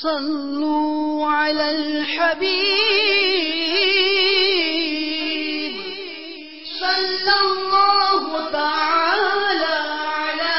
صلوا على الحبيب صلى الله تعالى على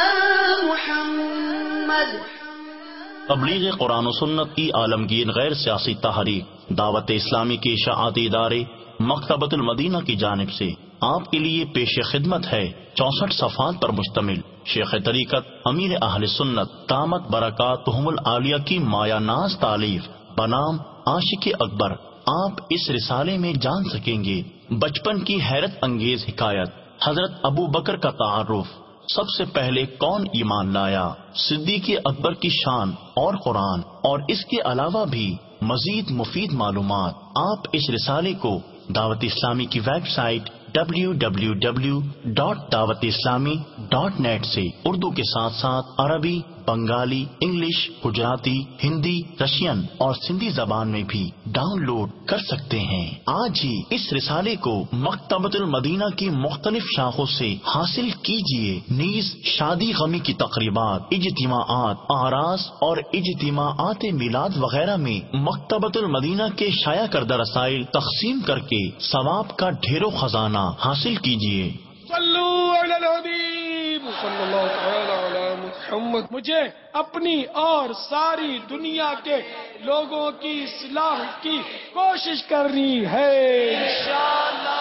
محمد. تبلیغ قرآن و سنت کی عالمگیر غیر سیاسی تحریک دعوت اسلامی کے اشاعتی ادارے مکتبۃ المدینہ کی جانب سے آپ کے لیے پیش خدمت ہے 64 صفحات پر مشتمل شیخ طریقت امیر اہل سنت دامت برکاتہم العالیہ کی مایہ ناز تالیف بنام عاشق اکبر. آپ اس رسالے میں جان سکیں گے بچپن کی حیرت انگیز حکایت، حضرت ابو بکر کا تعارف، سب سے پہلے کون ایمان لایا، صدیق اکبر کی شان اور قرآن، اور اس کے علاوہ بھی مزید مفید معلومات. آپ اس رسالے کو دعوت اسلامی کی ویب سائٹ www.dawat-islami.net سے اردو کے ساتھ ساتھ عربی، بنگالی، انگلش، گجراتی، ہندی، رشین اور سندھی زبان میں بھی ڈاؤن لوڈ کر سکتے ہیں. آج ہی اس رسالے کو مکتبۃ المدینہ کی مختلف شاخوں سے حاصل کیجیے. نیز شادی غمی کی تقریبات، اجتماعات، اعراس اور اجتماعات میلاد وغیرہ میں مکتبۃ المدینہ کے شائع کردہ رسائل تقسیم کر کے ثواب کا ڈھیروں خزانہ حاصل کیجیے. صلو علی الحبیب صلی اللہ تعالی علی محمد. مجھے اپنی اور ساری دنیا کے لوگوں کی اصلاح کی کوشش کرنی ہے انشاءاللہ.